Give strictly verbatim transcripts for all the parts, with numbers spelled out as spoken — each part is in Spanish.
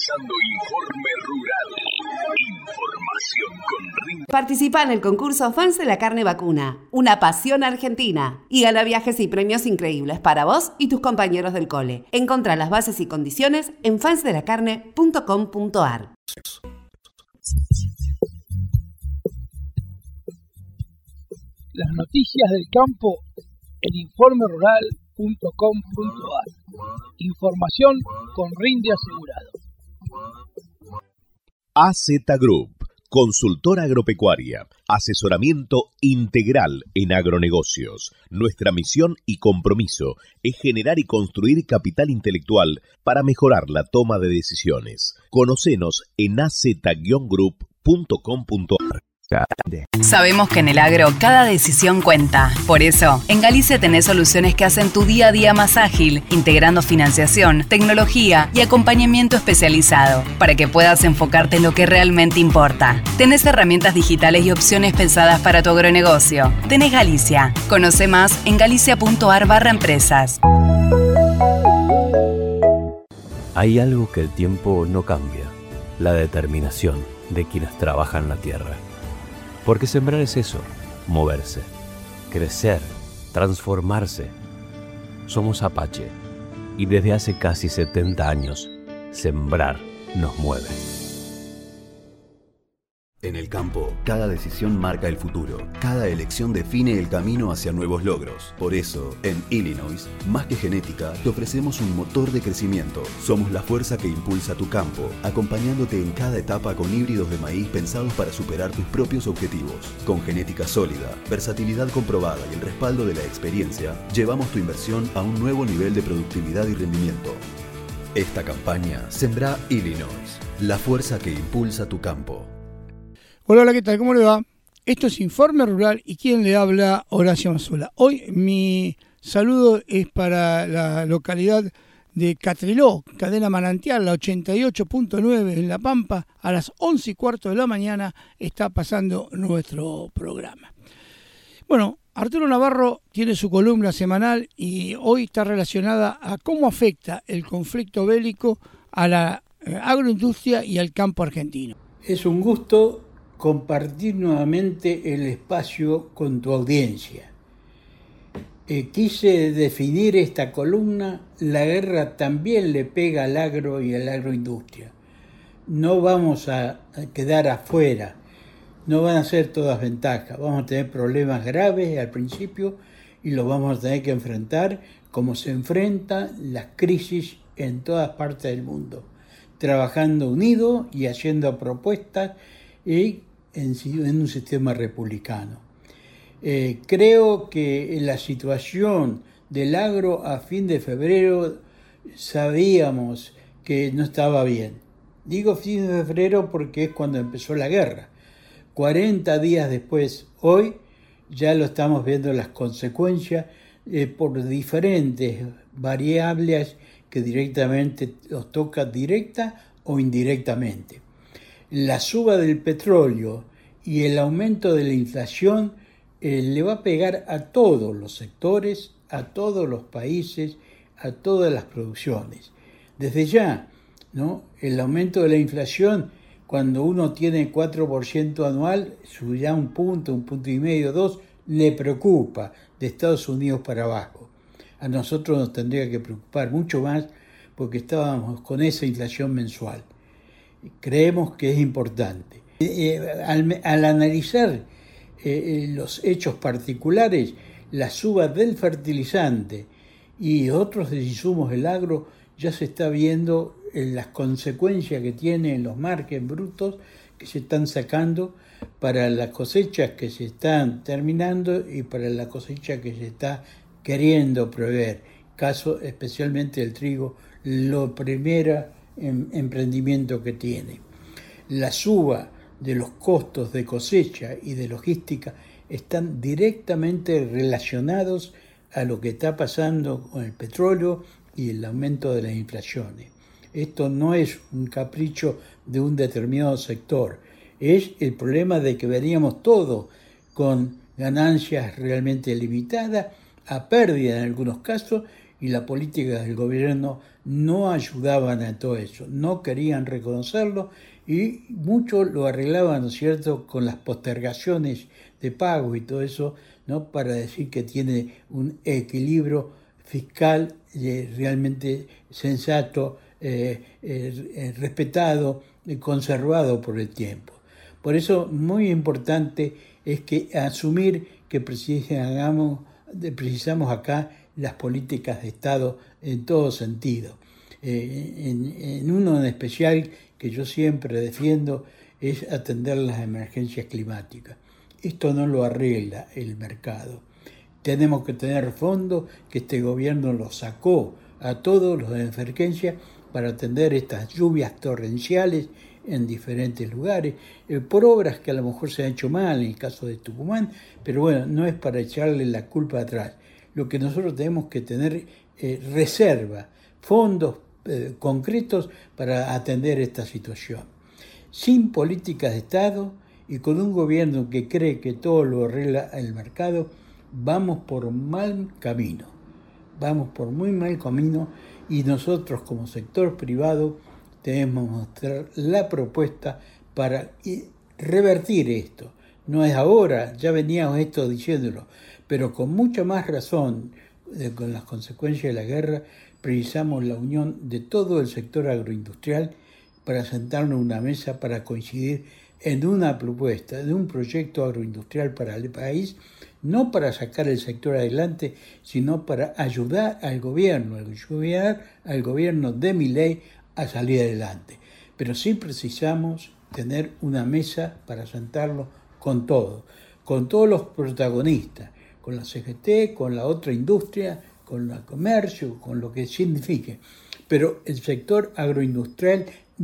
escuchando Informe Rural. Información con Rin. Participa en el concurso Fans de la Carne Vacuna, una pasión argentina, y gana viajes y premios increíbles para vos y tus compañeros del cole. Encontrá las bases y condiciones en fans de la carne punto com punto a r. Las noticias del campo en informe rural punto com punto a r. Información con rinde asegurado. A Z Group, consultora agropecuaria, asesoramiento integral en agronegocios. Nuestra misión y compromiso es generar y construir capital intelectual para mejorar la toma de decisiones. Conocenos en a z group punto com punto a r. Sabemos que en el agro cada decisión cuenta. Por eso, en Galicia tenés soluciones que hacen tu día a día más ágil, integrando financiación, tecnología y acompañamiento especializado, para que puedas enfocarte en lo que realmente importa. Tenés herramientas digitales y opciones pensadas para tu agronegocio. Tenés Galicia. Conoce más en galicia punto a r barra empresas. Hay algo que el tiempo no cambia: la determinación de quienes trabajan la tierra. Porque sembrar es eso, moverse, crecer, transformarse. Somos Apache y desde hace casi setenta años, sembrar nos mueve. En el campo, cada decisión marca el futuro. Cada elección define el camino hacia nuevos logros. Por eso, en Illinois, más que genética, te ofrecemos un motor de crecimiento. Somos la fuerza que impulsa tu campo, acompañándote en cada etapa con híbridos de maíz pensados para superar tus propios objetivos. Con genética sólida, versatilidad comprobada y el respaldo de la experiencia, llevamos tu inversión a un nuevo nivel de productividad y rendimiento. Esta campaña Sembrá Illinois, la fuerza que impulsa tu campo. Hola, hola, ¿qué tal? ¿Cómo le va? Esto es Informe Rural y quien le habla, Horacio Mazola. Hoy mi saludo es para la localidad de Catriló, cadena Manantial, la ochenta y ocho punto nueve en La Pampa. A las once y cuarto de la mañana está pasando nuestro programa. Bueno, Arturo Navarro tiene su columna semanal y hoy está relacionada a cómo afecta el conflicto bélico a la agroindustria y al campo argentino. Es un gusto compartir nuevamente el espacio con tu audiencia. Eh, quise definir esta columna: la guerra también le pega al agro y a la agroindustria. No vamos a quedar afuera, no van a ser todas ventajas, vamos a tener problemas graves al principio y los vamos a tener que enfrentar como se enfrentan las crisis en todas partes del mundo, trabajando unidos y haciendo propuestas y en, en un sistema republicano. Eh, creo que la situación del agro a fin de febrero sabíamos que no estaba bien. Digo fin de febrero porque es cuando empezó la guerra. cuarenta días después, hoy, ya lo estamos viendo las consecuencias eh, por diferentes variables que directamente los tocan directa o indirectamente. La suba del petróleo y el aumento de la inflación eh, le va a pegar a todos los sectores, a todos los países, a todas las producciones. Desde ya, ¿no? El aumento de la inflación, cuando uno tiene cuatro por ciento anual, sube ya un punto, un punto y medio, dos, le preocupa de Estados Unidos para abajo. A nosotros nos tendría que preocupar mucho más porque estábamos con esa inflación mensual. Creemos que es importante. Eh, al, al analizar eh, los hechos particulares, la suba del fertilizante y otros de insumos del agro, ya se está viendo eh, las consecuencias que tiene en los márgenes brutos que se están sacando para las cosechas que se están terminando y para la cosecha que se está queriendo prever. Caso especialmente del trigo, lo primero en, emprendimiento que tiene. La suba de los costos de cosecha y de logística están directamente relacionados a lo que está pasando con el petróleo y el aumento de las inflaciones. Esto no es un capricho de un determinado sector, es el problema de que veníamos todos con ganancias realmente limitadas, a pérdida en algunos casos, y la política del gobierno no ayudaban a todo eso, no querían reconocerlo y muchos lo arreglaban, ¿no es cierto?, con las postergaciones de pago y todo eso, ¿no?, para decir que tiene un equilibrio fiscal eh, realmente sensato, eh, eh, respetado y conservado por el tiempo. Por eso muy importante es que asumir que precisamos, precisamos acá las políticas de Estado en todo sentido. Eh, en, en uno en especial que yo siempre defiendo es atender las emergencias climáticas. Esto no lo arregla el mercado. Tenemos que tener fondos, que este gobierno los sacó a todos los de emergencia para atender estas lluvias torrenciales en diferentes lugares, eh, por obras que a lo mejor se han hecho mal en el caso de Tucumán, pero bueno, no es para echarle la culpa atrás. Lo que nosotros tenemos que tener eh, reserva, fondos eh, concretos para atender esta situación. Sin políticas de Estado y con un gobierno que cree que todo lo arregla el mercado, vamos por mal camino, vamos por muy mal camino y nosotros como sector privado debemos mostrar la propuesta para revertir esto. No es ahora, ya veníamos esto diciéndolo, pero con mucha más razón, eh, con las consecuencias de la guerra, precisamos la unión de todo el sector agroindustrial para sentarnos en una mesa para coincidir en una propuesta, de un proyecto agroindustrial para el país, no para sacar el sector adelante, sino para ayudar al gobierno, ayudar al gobierno de Milei a salir adelante. Pero sí precisamos tener una mesa para sentarlo con todo, con todos los protagonistas, con la C G T, con la otra industria, con el comercio, con lo que signifique. Pero el sector agroindustrial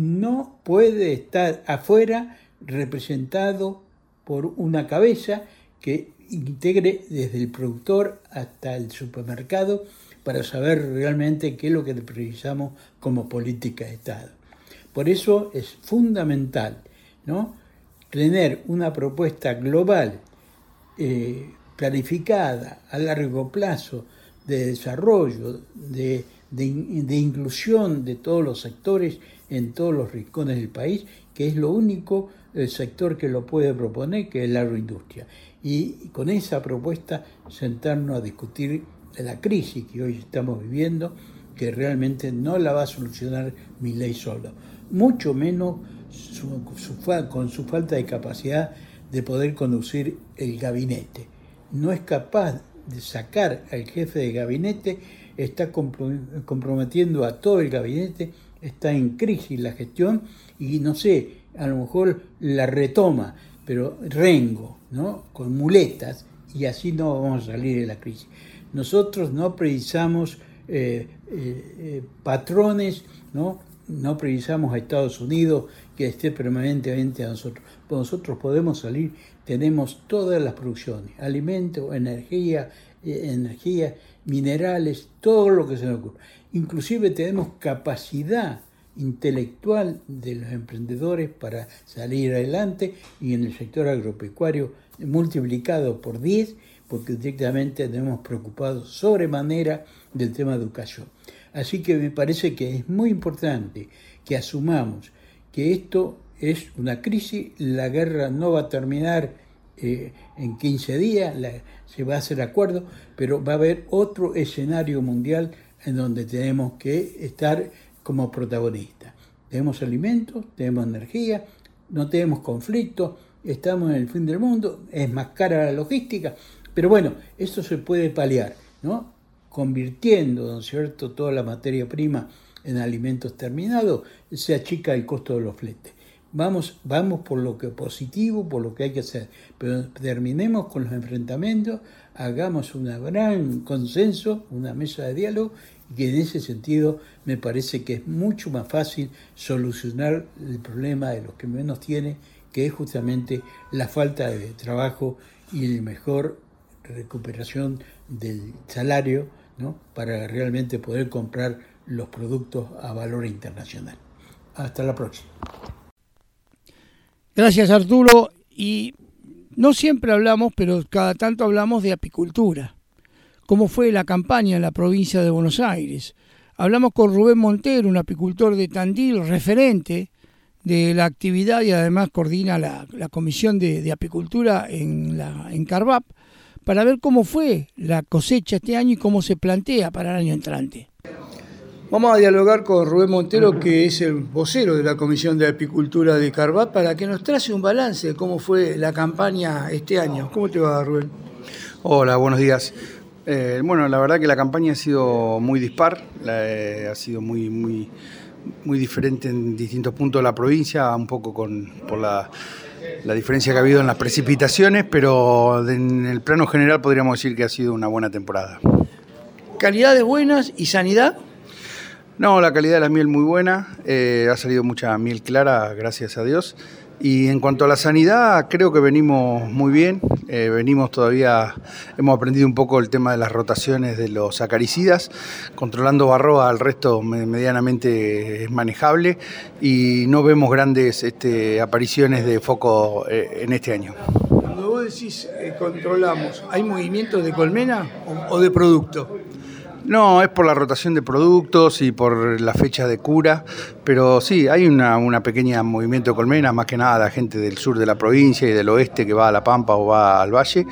no puede estar afuera representado por una cabeza que integre desde el productor hasta el supermercado para saber realmente qué es lo que precisamos como política de Estado. Por eso es fundamental, ¿no?, tener una propuesta global, eh, planificada a largo plazo, de desarrollo, de, de, de inclusión de todos los sectores en todos los rincones del país, que es lo único el sector que lo puede proponer, que es la agroindustria. Y con esa propuesta sentarnos a discutir la crisis que hoy estamos viviendo, que realmente no la va a solucionar Milei solo, mucho menos su, su, con su falta de capacidad de poder conducir el gabinete. No es capaz de sacar al jefe de gabinete, está comprometiendo a todo el gabinete, está en crisis la gestión y no sé, a lo mejor la retoma, pero rengo, ¿no?, con muletas, y así no vamos a salir de la crisis. Nosotros no precisamos eh, eh, eh, patrones, ¿no? No precisamos a Estados Unidos que esté permanentemente a nosotros. Nosotros podemos salir, tenemos todas las producciones, alimentos, energía, eh, energía, minerales, todo lo que se nos ocurra. Inclusive tenemos capacidad intelectual de los emprendedores para salir adelante, y en el sector agropecuario multiplicado por diez, porque directamente tenemos preocupados sobremanera del tema de educación. Así que me parece que es muy importante que asumamos que esto es una crisis, la guerra no va a terminar eh, en quince días, la, se va a hacer acuerdo, pero va a haber otro escenario mundial en donde tenemos que estar como protagonistas. Tenemos alimentos, tenemos energía, no tenemos conflictos, estamos en el fin del mundo, es más cara la logística, pero bueno, esto se puede paliar, ¿no?, convirtiendo, ¿no es cierto?, toda la materia prima en alimentos terminados, se achica el costo de los fletes. Vamos, vamos por lo que positivo, por lo que hay que hacer, pero terminemos con los enfrentamientos, hagamos un gran consenso, una mesa de diálogo, y que en ese sentido me parece que es mucho más fácil solucionar el problema de los que menos tienen, que es justamente la falta de trabajo y la mejor recuperación del salario, ¿no?, para realmente poder comprar los productos a valor internacional. Hasta la próxima. Gracias, Arturo. Y no siempre hablamos, pero cada tanto hablamos de apicultura. ¿Cómo fue la campaña en la provincia de Buenos Aires? Hablamos con Rubén Montero, un apicultor de Tandil, referente de la actividad y además coordina la, la comisión de, de apicultura en, la, en Carvap, para ver cómo fue la cosecha este año y cómo se plantea para el año entrante. Vamos a dialogar con Rubén Montero, que es el vocero de la Comisión de Apicultura de Carvap, para que nos trace un balance de cómo fue la campaña este año. ¿Cómo te va, Rubén? Hola, buenos días. Eh, bueno, la verdad que la campaña ha sido muy dispar, la, eh, ha sido muy, muy, muy diferente en distintos puntos de la provincia, un poco con, por la, la diferencia que ha habido en las precipitaciones, pero en el plano general podríamos decir que ha sido una buena temporada. ¿Calidades buenas y sanidad? No, la calidad de la miel muy buena, eh, ha salido mucha miel clara, gracias a Dios. Y en cuanto a la sanidad, creo que venimos muy bien, eh, venimos todavía, hemos aprendido un poco el tema de las rotaciones de los acaricidas, controlando barroa, al resto medianamente es manejable y no vemos grandes este, apariciones de foco eh, en este año. Cuando vos decís eh, controlamos, ¿hay movimientos de colmena o, o de producto? No, es por la rotación de productos y por la fecha de cura, pero sí, hay una, una pequeña movimiento de colmena, más que nada la gente del sur de la provincia y del oeste que va a La Pampa o va al Valle,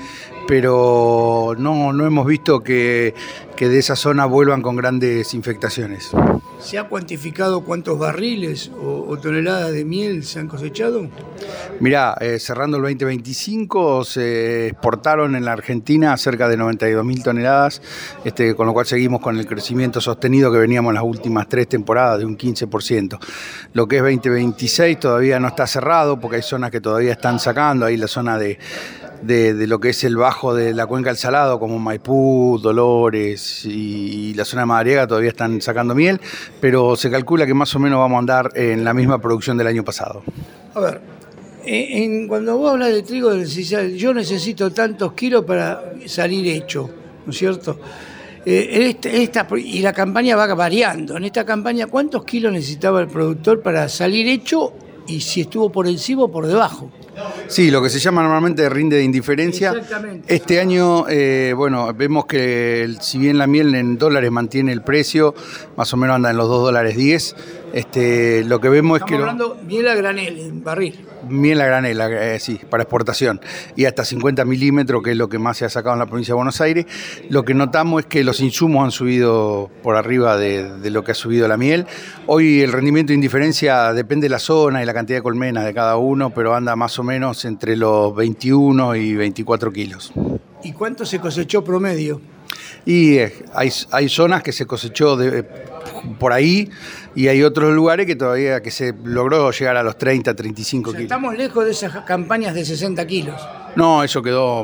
pero no, no hemos visto que, que de esa zona vuelvan con grandes infectaciones. ¿Se ha cuantificado cuántos barriles o, o toneladas de miel se han cosechado? Mirá, eh, cerrando el veinte veinticinco se exportaron en la Argentina cerca de noventa y dos mil toneladas, este, con lo cual seguimos con el crecimiento sostenido que veníamos en las últimas tres temporadas de un quince por ciento. Lo que es veinte veintiséis todavía no está cerrado porque hay zonas que todavía están sacando, ahí la zona de... De, de lo que es el bajo de la cuenca del Salado, como Maipú, Dolores y, y la zona de Madariaga todavía están sacando miel, pero se calcula que más o menos vamos a andar en la misma producción del año pasado. A ver, en, en, cuando vos hablas de trigo, yo necesito tantos kilos para salir hecho, ¿no es cierto? Eh, esta, esta, y la campaña va variando. En esta campaña, ¿cuántos kilos necesitaba el productor para salir hecho y si estuvo por encima o por debajo? Sí, lo que se llama normalmente rinde de indiferencia. Exactamente. Este año, eh, bueno, vemos que el, si bien la miel en dólares mantiene el precio, más o menos anda en los dos dólares diez, este, lo que vemos Estamos es que... hablando lo, miel a granel, en barril. Miel a granel, eh, sí, para exportación. Y hasta cincuenta milímetros, que es lo que más se ha sacado en la provincia de Buenos Aires. Lo que notamos es que los insumos han subido por arriba de, de lo que ha subido la miel. Hoy el rendimiento de indiferencia depende de la zona y la cantidad de colmenas de cada uno, pero anda más o menos entre los veintiuno y veinticuatro kilos. ¿Y cuánto se cosechó promedio? Y eh, hay, hay zonas que se cosechó de, por ahí y hay otros lugares que todavía que se logró llegar a los treinta, treinta y cinco o sea, kilos. Estamos lejos de esas campañas de sesenta kilos. No, eso quedó,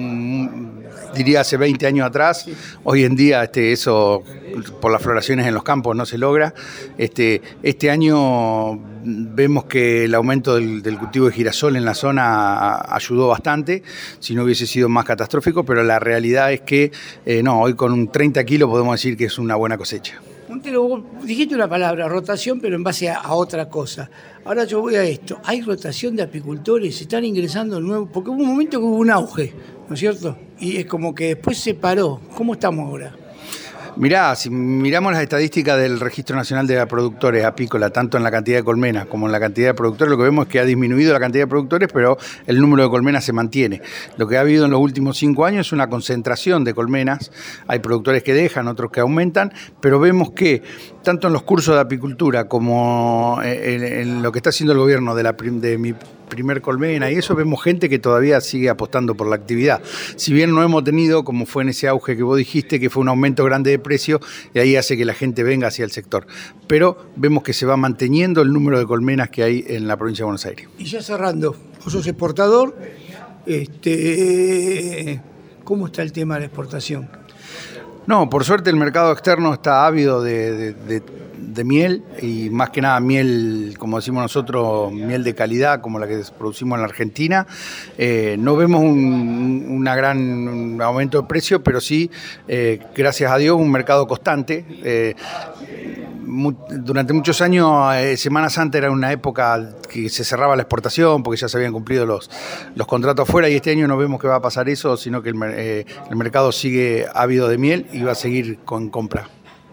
diría, hace veinte años atrás. Sí. Hoy en día este, eso, por las floraciones en los campos, no se logra. Este, este año vemos que el aumento del, del cultivo de girasol en la zona ayudó bastante, si no hubiese sido más catastrófico, pero la realidad es que eh, no, hoy con un treinta kilos podemos decir que es una buena cosecha. Montero, vos dijiste una palabra, rotación, pero en base a, a otra cosa. Ahora yo voy a esto. ¿Hay rotación de apicultores? ¿Se están ingresando nuevos? Porque hubo un momento que hubo un auge, ¿no es cierto? Y es como que después se paró. ¿Cómo estamos ahora? Mirá, si miramos las estadísticas del Registro Nacional de Productores Apícola, tanto en la cantidad de colmenas como en la cantidad de productores, lo que vemos es que ha disminuido la cantidad de productores, pero el número de colmenas se mantiene. Lo que ha habido en los últimos cinco años es una concentración de colmenas. Hay productores que dejan, otros que aumentan, pero vemos que tanto en los cursos de apicultura como en, en lo que está haciendo el gobierno de, la, de mi primer colmena y eso, vemos gente que todavía sigue apostando por la actividad. Si bien no hemos tenido, como fue en ese auge que vos dijiste, que fue un aumento grande de precio, y ahí hace que la gente venga hacia el sector. Pero vemos que se va manteniendo el número de colmenas que hay en la provincia de Buenos Aires. Y ya cerrando, vos sos exportador, este, ¿cómo está el tema de la exportación? No, por suerte el mercado externo está ávido de, de, de, de miel y más que nada miel, como decimos nosotros, miel de calidad como la que producimos en la Argentina. Eh, no vemos un una gran un aumento de precio, pero sí, eh, gracias a Dios, un mercado constante. Eh, Durante muchos años, eh, Semana Santa era una época que se cerraba la exportación porque ya se habían cumplido los, los contratos afuera, y este año no vemos que va a pasar eso, sino que el, eh, el mercado sigue ávido de miel y va a seguir con compra.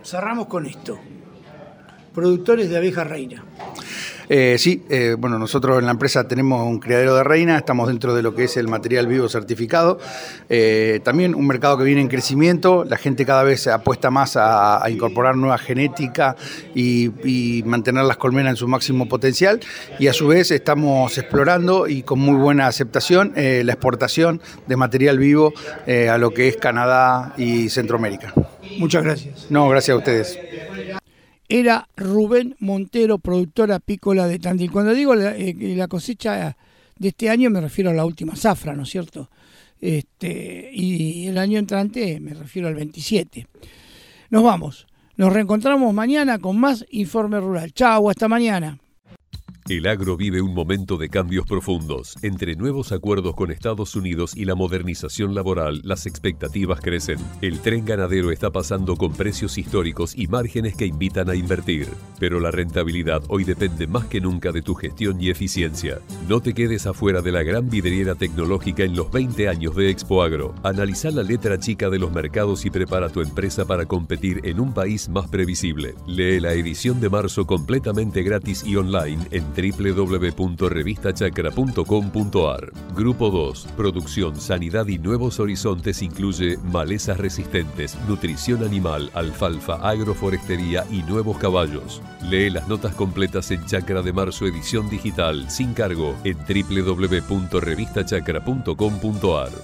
cerramos con esto. Productores de abeja reina. Eh, sí, eh, bueno, nosotros en la empresa tenemos un criadero de reina, estamos dentro de lo que es el material vivo certificado. Eh, también un mercado que viene en crecimiento, la gente cada vez apuesta más a, a incorporar nueva genética y, y mantener las colmenas en su máximo potencial. Y a su vez estamos explorando y con muy buena aceptación eh, la exportación de material vivo eh, a lo que es Canadá y Centroamérica. Muchas gracias. No, gracias a ustedes. Era Rubén Montero, productor apícola de Tandil. Cuando digo la, eh, la cosecha de este año me refiero a la última zafra, ¿no es cierto? Este, y el año entrante me refiero al veintisiete. Nos vamos. Nos reencontramos mañana con más Informe Rural. Chau, hasta mañana. El agro vive un momento de cambios profundos. Entre nuevos acuerdos con Estados Unidos y la modernización laboral, las expectativas crecen. El tren ganadero está pasando con precios históricos y márgenes que invitan a invertir. Pero la rentabilidad hoy depende más que nunca de tu gestión y eficiencia. No te quedes afuera de la gran vidriera tecnológica en los veinte años de Expo Agro. Analiza la letra chica de los mercados y prepara tu empresa para competir en un país más previsible. Lee la edición de marzo completamente gratis y online en doble u doble u doble u punto revista chacra punto com punto a r. Grupo dos, Producción, Sanidad y Nuevos Horizontes incluye malezas resistentes, nutrición animal, alfalfa, agroforestería y nuevos caballos. Lee las notas completas en Chacra de Marzo edición digital, sin cargo, en doble u doble u doble u punto revista chacra punto com punto a r.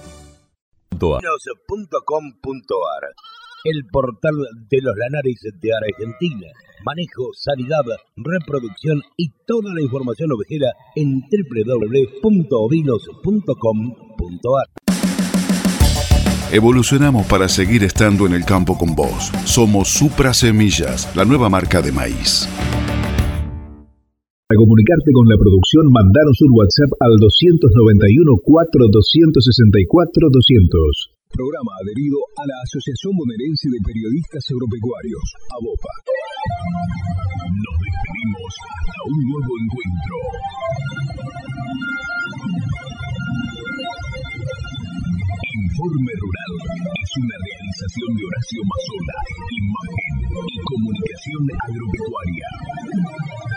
punto com punto a r, el portal de los lanares de Argentina. Manejo, sanidad, reproducción y toda la información ovejera en doble u doble u doble u punto ovinos punto com punto a r. Evolucionamos para seguir estando en el campo con vos. Somos Supra Semillas, la nueva marca de maíz. Para comunicarte con la producción, mandanos un WhatsApp al doscientos noventa y uno, cuatro doscientos sesenta y cuatro, doscientos. Programa adherido a la Asociación Bonaerense de Periodistas Agropecuarios, ABOPA. Nos despedimos hasta un nuevo encuentro. Informe Rural es una realización de Horacio Mazzola, imagen y comunicación agropecuaria.